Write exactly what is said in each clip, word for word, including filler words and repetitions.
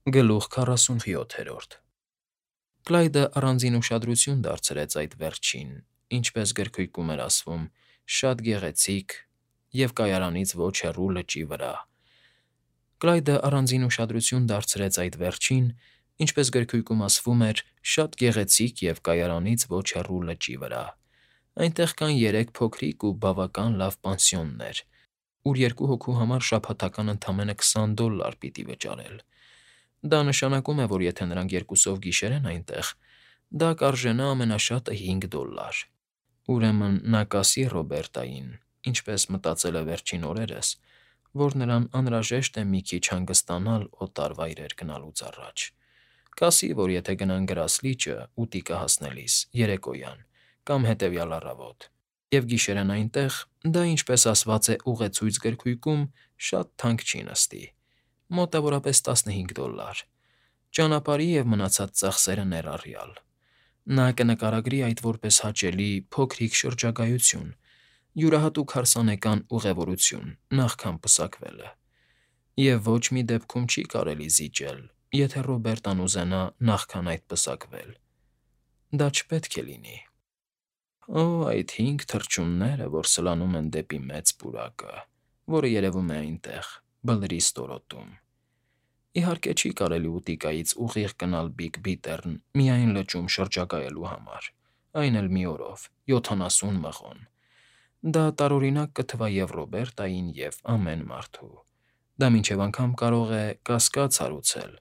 Գլուխ քառասունյոթ Կլայդը առանձին ուշադրություն դարձրեց այդ վերջին, ինչպես գրքույկում էր ասվում, շատ գեղեցիկ և կայարանից ոչ հեռու լճի վրա. Կլայդը առանձին ուշադրություն դարձրեց այդ վերջին, ինչպես գրքույկում ասվում էր, շատ գեղեցիկ և կայարանից ոչ հեռու լճի վրա. Այնտեղ կան երեք փոքրիկ ու բավական լավ պանսիոններ, ուր երկու հոգու համար շաբաթական ընդամենը քսան դոլլար պիտի վճարել. Դա նշանակում է, որ եթե նրանք երկուսով գիշերեն այնտեղ, դա կարժենա ամենաշատը հինգ դոլլար. Ուրեմն նա կասի Ռոբերտային, ինչպես մտածել է վերջին օրերս, որ նրան անհրաժեշտ է մի քիչ հանգստանալ օտար վայրեր գնալուց առաջ, կասի, որ եթե գնան Գրաս լիճը ուտիկը հասնելիս, երեկոյան կամ հետևյալ առավոտ, և գիշերեն այնտեղ, դա, ինչպես ասված է ուղեցույց գրքույկում, շատ թանկ չի նստի, մոտավորապես տասնհինգ դոլլար, ճանապարհի և մնացած ծախսերը ներառյալ. Նա կնկարագրի այդ որպես հաճելի, փոքրիկ շրջագայություն, յուրահատուկ հարսանեկան ուղևորություն նախքան պսակվելը, և ոչ մի դեպքում չի կարելի զիջել, եթե Ռոբերտան ուզենա նախքան այդ պսակվել. դա չպետք է լինի։ Օ՜, այդ հինգ թռչունները, որ սլանում են դեպի Մեծ պուրակը, որը երևում է այնտեղ, Բլրի ստորոտում… Իհարկե, չի կարելի ուտիկայից ուղիղ գնալ Բիգ Բիթեռն միայն լճում շրջագայելու համար, այն էլ մի օրով, յոթանասուն մղոն… Դա տարօրինակ կթվա և Ռոբերտային, և ամեն մարդու… Դա մինչև անգամ կարող է կասկած հարուցել…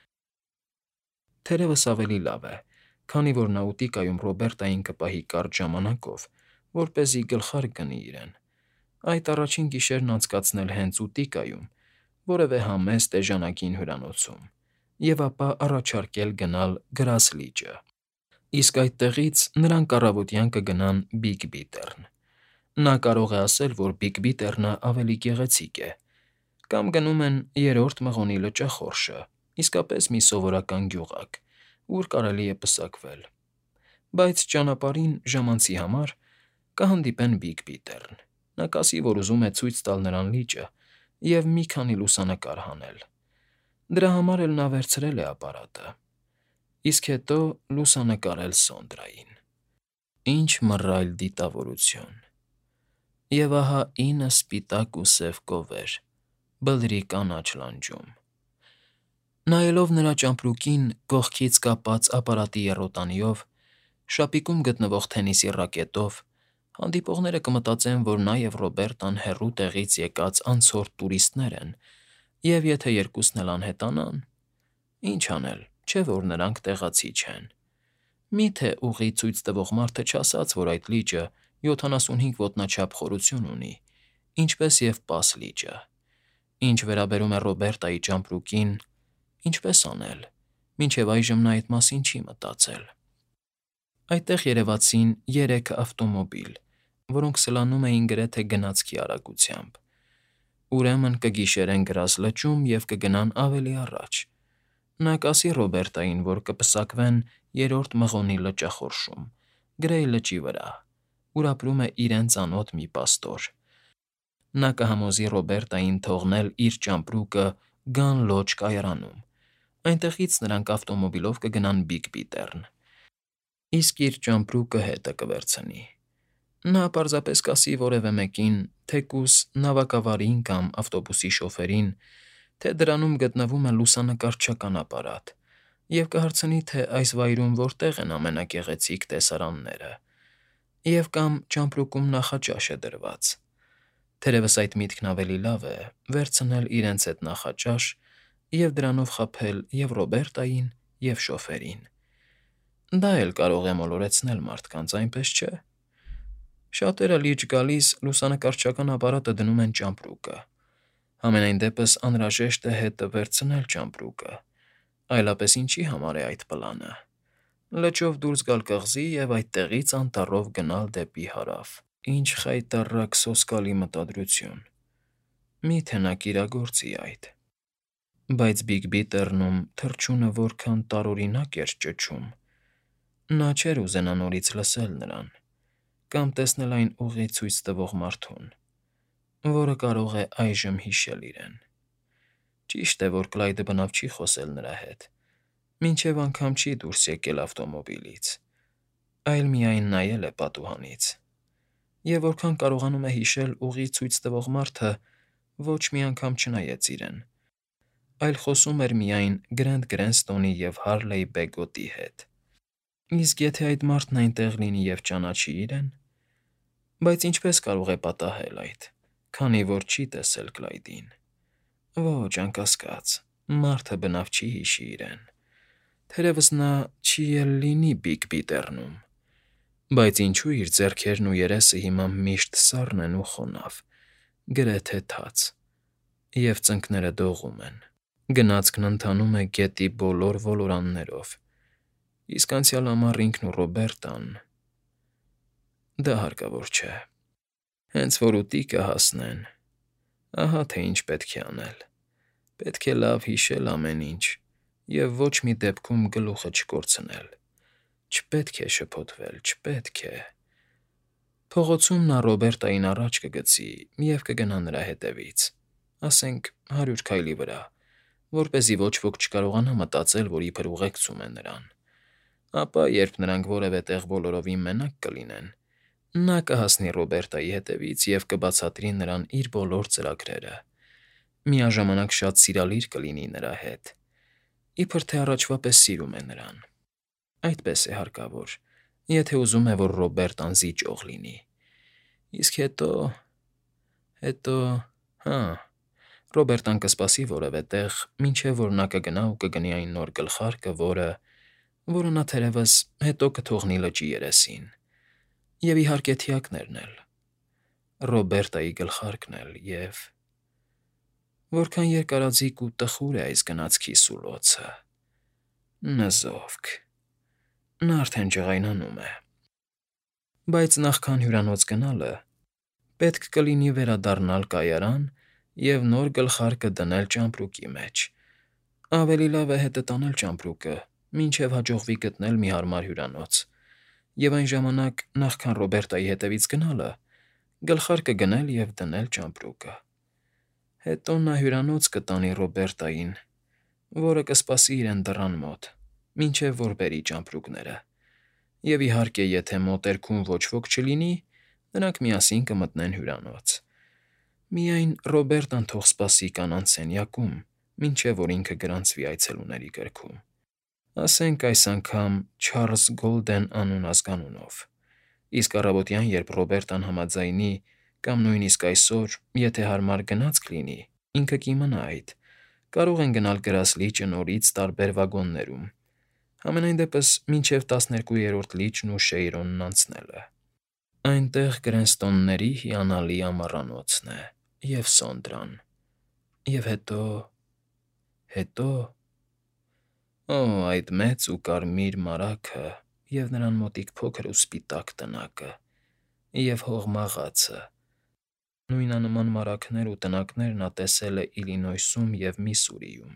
Թերևս ավելի լավ է, քանի որ նա ուտիկայում Ռոբերտային կպահի կարճ ժամանակով, որպեսզի գլխարկ գնի իրեն, այդ առաջին գիշերն անցկացնել հենց ուտիկայում, որևէ համեստ էժանագին հյուրանոցում, և ապա առաջարկել գնալ Գրաս լիճը, իսկ այդտեղից նրանք առավոտյան կգնան Բիգ Բիթեռն… Նա կարող է ասել, որ Բիգ Բիթեռնը ավելի գեղեցիկ է, կամ գնում են Երրորդ մղոնի լճախորշը, իսկապես մի սովորական գյուղակ, ուր կարելի է պսակվել, բայց ճանապարհին, ժամանցի համար, կհանդիպեն Բիգ Բիթեռն, նա կասի, որ ուզում է ցույց տալ նրան լիճը և մի քանի լուսանկար հանել, դրա համար էլ նա վերցրել է ապարատը, իսկ հետո լուսանկարել Սոնդրային… Ինչ մռայլ դիտավորություն… Եվ ահա ինը սպիտակ ու սև կովեր Բլրի կանաչ լանջում… Նայելով նրա ճամպրուկին կողքից կապած ապարատի եռոտանիով, շապիկում գտնվող թենիսի ռակետով, հանդիպողները կմտածեն, որ նա և Ռոբերտան հեռու տեղից եկած անցորդ տուրիստներ են, և եթե երկուսն էլ անհետանան… Ինչ անել, չէ՞ որ նրանք տեղացի չեն… Մի՞թե ուղի ցույց տվող մարդը չասաց, որ այդ լիճը յոթանասունհինգ ոտնաչափ խորություն ունի, ինչպես և Պաս լիճը… Ինչ վերաբերում է Ռոբերտայի ճամպրուկին… Ինչպե՞ս անել, մինչև այժմ նա այդ մասին չի մտածել… Այդտեղ երևացին երեք ավտոմոբիլ, որոնք սլանում էին գրեթե գնացքի արագությամբ… Ուրեմն կգիշերեն Գրաս լճում և կգնան ավելի առաջ… Նա կասի Ռոբերտային, որ կպսակվեն Երրորդ մղոնի լճախորշում, Գրեյ լճի վրա, ուր ապրում է իրեն ծանոթ մի պաստոր… Նա կհամոզի Ռոբերտային թողնել իր ճամպրուկը Գան Լոջ կայարանում, այնտեղից նրանք ավտոմոբիլով կգնան Բիգ Բիթեռն, իսկ իր ճամպրուկը հետը կվերցնի… Նա պարզապես կասի որևէ մեկին, թեկուզ նավակավարին կամ ավտոբուսի շոֆերին, թե դրանում գտնվում է լուսանկարչական ապարատ, և կհարցնի, թե այս վայրում որտեղ են ամենագեղեցիկ տեսարանները, և կամ ճամպրուկում նախաճաշ է դրված… Թերևս այդ միտքն ավելի լավ է վերցնել իրենց հետ նախաճաշ և դրանով խաբել և Ռոբերտային, և շոֆերին… Դա էլ կարող է մոլորեցնել մարդկանց, այնպես չէ՞… Շատերը լիճ գալիս լուսանկարչական ապարատը դնում են ճամպրուկը, համենայն դեպս անհրաժեշտ է հետը վերցնել ճամպրուկը, այլապես ինչի համար է այդ պլանը… Լճով դուրս գալ կղզի և այդտեղից անտառով գնալ դեպի հարավ… Ինչ խայտառակ սոսկալի մտադրություն… Մի՞թե նա կիրագործի այդ… Բայց Բիգ Բիթեռնում թռչյունը որքան տարօրինակ էր ճչում… Նա չէր ուզենա նորից լսել նրան կամ տեսնել այն ուղի ցույց տվող մարդուն, որը կարող է այժմ հիշել իրեն… Ճիշտ է, որ Կլայդը բնավ չի խոսել նրա հետ, մինչև անգամ չի դուրս եկել ավտոմոբիլից, այլ միայն նայել է պատուհանից, և որքան կարողանում է հիշել ուղի ցույց տվող մարդը ոչ մի անգամ չնայեց իրեն, այլ խոսում էր միայն Գրենթ Գրենստոնի և Հարլեյ Բեգոտի հետ։ Իսկ եթե այդ մարդն այնտեղ լինի և ճանաչի իրեն… Բայց ինչպե՞ս կարող է պատահել այդ, քանի որ չի տեսել Կլայդին։ Ոչ, անկասկած, մարդը բնավ չի հիշի իրեն, թերևս նա չի էլ լինի Բիգ Բիթեռնում, բայց ինչու իր ձեռքերն ու երեսը հիմա միշտ սառն են ու խոնավ, գրեթե թաց, և ծնկները դողում են, գնացքն ընթանում է գետի բոլոր ոլորաններով, իսկ անցյալ ամառ ինքն ու Ռոբերտան… Դա հարկավոր չէ։ Հենց որ ուտիկը հասնեն, ահա թե ինչ պետք է անել. պետք է լավ հիշել ամեն ինչ և ոչ մի դեպքում գլուխը չկորցնել, չպետք է շփոթվել, չպետք է… Փողոցում նա Ռոբերտային առաջ կգցի և կգնա նրա հետևից, ասենք հարյուր քայլի վրա, որպեսզի ոչ ոք չկարողանա մտածել, որ իբր ուղեկցում է նրան, ապա, երբ նրանք որևէ տեղ բոլորովին մենակ կլինեն, նա կհասնի Ռոբերտայի հետևից և կբացատրի նրան իր բոլոր ծրագրերը, միաժամանակ շատ սիրալիր կլինի նրա հետ, իբր թե առաջվա պես սիրում է նրան… Այդպես է հարկավոր, եթե ուզում է, որ Ռոբերտան զիջող լինի, իսկ հետո… հետո… Հա… Ռոբերտան կսպասի որևէ տեղ, մինչև որ նա կգնա ու կգնի այն նոր գլխարկը, որը… որը նա, թերևս, հետո կթողնի լճի երեսին, և, իհարկե, թիակներն էլ, Ռոբերտայի գլխարկն էլ և… Որքան երկարաձիգ ու տխուր է այս գնացքի սուլոցը… Նզովք… Նա արդեն ջղայնանում է… Բայց նախքան հյուրանոց գնալը, պետք կլինի վերադառնալ կայարան և նոր գլխարկը դնել ճամպրուկի մեջ, ավելի լավ է հետը տանել ճամպրուկը, մինչև հաջողվի գտնել մի հարմար հյուրանոց, և այն ժամանակ, նախքան Ռոբերտայի հետևից գնալը, գլխարկը գնել և դնել ճամպրուկը… Հետո նա հյուրանոց կտանի Ռոբերտային, որը կսպասի իրեն դռան մոտ, մինչև որ բերի ճամպրուկները, և, իհարկե, եթե մոտերքում ոչ ոք չլինի, նրանք միասին կմտնեն հյուրանոց… Միայն Ռոբերտան թող սպասի կանանց սենյակում, մինչև որ ինքը գրանցվի այցելուների գրքում, ասենք այս անգամ Չարլզ Գոլդեն անուն֊ազգանունով, իսկ առավոտյան, երբ Ռոբերտան համաձայնի, կամ նույնիսկ այսօր, եթե հարմար գնացք լինի, ինքը կիմանա այդ, կարող են գնալ Գրասլիճը նորից տարբեր վագոններում, համենայն դեպս մինչև տասներկուերորդ լիճն ու Շեյրոնն անցնելը… Այնտեղ Գրենստոնների հիանալի ամառանոցն է, և Սոնդրան… Եվ հետո… հետո… Օ՜, այդ մեծ ու կարմիր մարագը և նրան մոտիկ փոքր ու սպիտակ տնակը… և հողմաղացը… Նույնանման մարագներ ու տնակներ նա տեսել է Իլինոյսում և Միսսուրիում,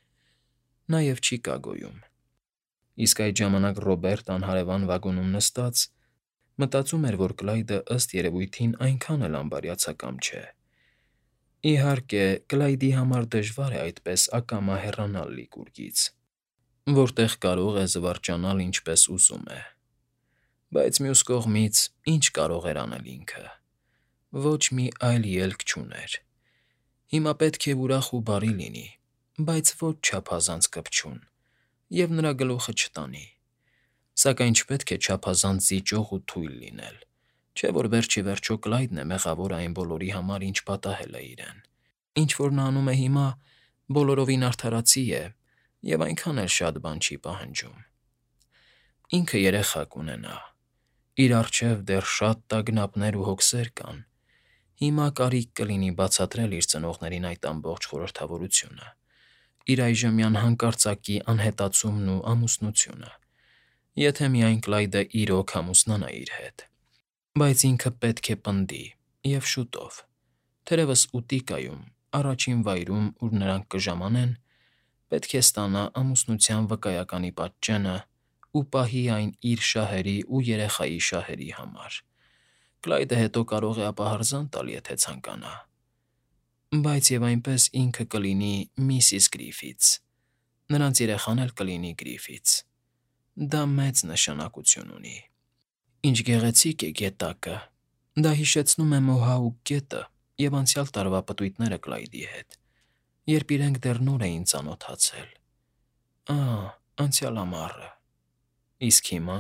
նաև Չիկագոյում… Իսկ այդ ժամանակ Ռոբերտան հարևան վագոնում նստած, մտածում էր, որ Կլայդը, ըստ երևույթին, այնքան էլ ամբարյացակամ չէ… Իհարկե, Կլայդի համար դժվար է այդպես ակամա հեռանալ Լիկուրգից, որտեղ կարող է զվարճանալ ինչպես ուզում է… Բայց մյուս կողմից, ի՞նչ կարող էր անել ինքը… Ոչ մի այլ ելք չուներ… Հիմա պետք է ուրախ ու բարի լինի, բայց ոչ չափազանց կպչուն և նրա գլուխը չտանի, սակայն չպետք է չափազանց զիջող ու թույլ լինել, չէ՞ որ վերջ ի վերջո Կլայդն է մեղավորը այն բոլորի համար, ինչ պատահել է իրեն… Ինչ որ նա անում է հիմա, բոլորովին արդարացի է և այնքան էլ շատ բան չի պահանջում… Ինքը երեխա կունենա, իր առջև դեռ շատ տագնապներ ու հոգսեր կան, հիմա կարիք կլինի բացատրել իր ծնողներին այդ ամբողջ խորհրդավորությունը, իր այժմյան հանկարծակի անհետացումն ու ամուսնությունը, եթե միայն Կլայդը իրոք ամուսնանա իր հետ… Բայց ինքը պետք է պնդի, և շուտով, թերևս Ուտիկայում, առաջին վայրում, ուր նրանք կժամանեն, պետք է ստանա ամուսնության վկայականի պատճենը ու պահի այն իր շահերի ու երեխայի շահերի համար… Կլայդը հետո կարող է ապահարզան տալ, եթե ցանկանա… Բայց եւ այնպես ինքը կլինի միսիս Գրիֆիթս, նրանց երեխան էլ կլինի Գրիֆիթս։ Դա մեծ նշանակություն ունի։ Ինչ գեղեցիկ է գետակը։ Դա հիշեցնում է Մոհաուկ գետը և անցյալ տարվա պտույտները Կլայդի հետ, երբ իրենք դեռ նոր էին ծանոթացել։ Ահ, անցյալ ամառը։ Իսկ հիմա…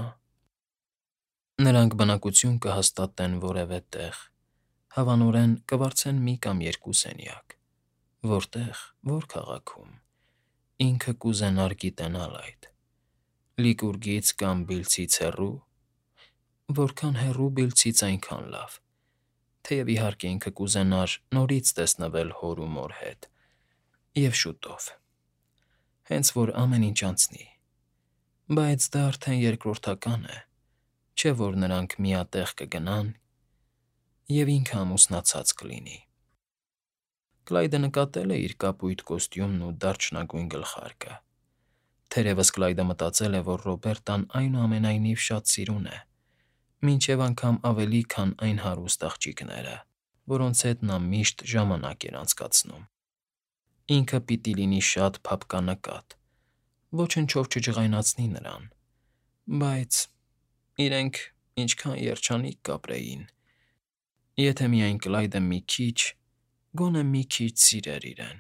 Նրանք բնակություն կհաստատեն որևէ տեղ, հավանորեն կվարձեն մի կամ երկու սենյակ։ Որտե՞ղ, ո՞ր քաղաքում… Ինքը կուզենար գիտենալ այդ։ Լիկուրգից կամ Բիլլցից հեռո՞ւ… Որքան հեռու Բիլլցից, այնքան լավ, թեև, իհարկե, ինքը կուզենար նորից տեսնվել հոր ու մոր հետ… Եվ շուտով… Հենց որ ամեն ինչ անցնի… Բայց դա արդեն երկրորդական է, չէ՞ որ նրանք միատեղ կգնան, և ինքը ամուսնացած կլինի… Կլայդը նկատել է իր կապույտ կոստյումն ու դարչնագույն գլխարկը… Թերևս Կլայդը մտածել է, որ Ռոբերտան այնուամենայնիվ շատ սիրուն է, մինչև անգամ ավելի, քան այն հարուստ աղջիկները, որոնց հետ նա միշտ ժամանակ էր անցկացնում… Ինքը պիտի լինի շատ փափկանկատ, ոչնչով չջղայնացնի նրան… Բայց… իրենք ինչքան երջանիկ կապրեին, եթե միայն Կլայդը մի քիչ, գոնե մի քիչ սիրեր իրեն…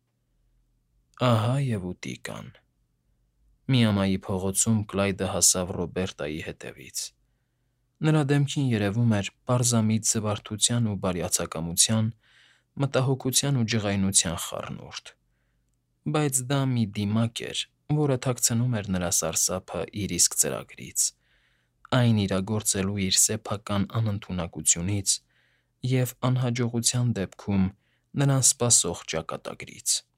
Ահա և ուտիկան… Միամայի փողոցում Կլայդը հասավ Ռոբերտայի հետևից… Նրա դեմքին երևում էր պարզամիտ զվարթության ու բարյացակամության, մտահոգության ու ջղայնության խառնուրդ… Բայց դա մի դիմակ էր, որը թաքցնում էր նրա սարսափը իր իսկ ծրագրից, այն իրագործելու իր սեփական անընդունակությունից և անհաջողության դեպքում նրան սպասող ճակատագրից…